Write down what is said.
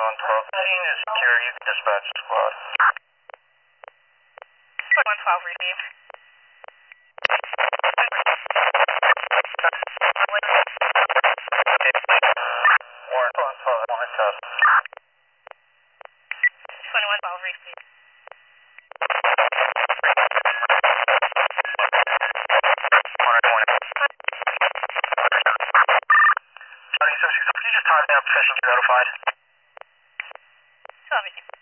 112. Heading is secure. You can dispatch the squad. 112 received. Warren 112, one test. 2112 received. Could you just tie me up, session notified? Still everything.